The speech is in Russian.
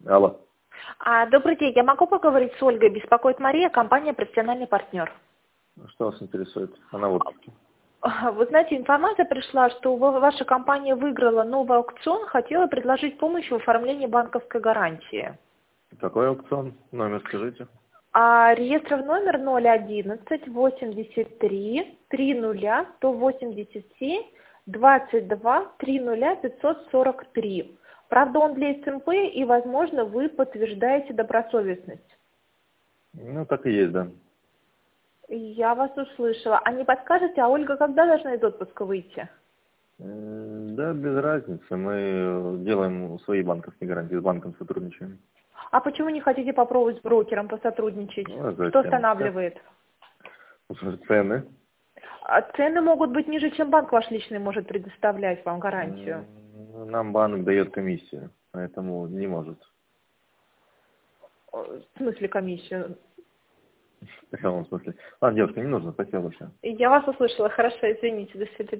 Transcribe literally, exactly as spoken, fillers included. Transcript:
Алло. А, добрый день, я могу поговорить с Ольгой? Беспокоит Мария, компания «Профессиональный партнер». Что вас интересует? Она в отпуске. А, Вы знаете, информация пришла, что ва- ваша компания выиграла новый аукцион, хотела предложить помощь в оформлении банковской гарантии. Какой аукцион? Номер скажите. А реестр номер ноль одиннадцать восемьдесят три три нуля сто восемьдесят семь двадцать два три нуля пятьсот сорок три. Правда, он для СМП, и, возможно, вы подтверждаете добросовестность. Ну, так и есть, да. Я вас услышала. А не подскажете, а Ольга когда должна из отпуска выйти? М, Да, без разницы. Мы делаем свои банковские гарантии, с банком сотрудничаем. А почему не хотите попробовать с брокером посотрудничать? Ну, а Что зачем? Сейчас останавливает? цены. А цены могут быть ниже, чем банк ваш личный может предоставлять вам гарантию. М, Нам банк дает комиссию, поэтому не может. Э, В смысле комиссию? В каком смысле? Ладно, девушка, не нужно, спасибо большое. Я вас услышала. Хорошо, извините. До свидания.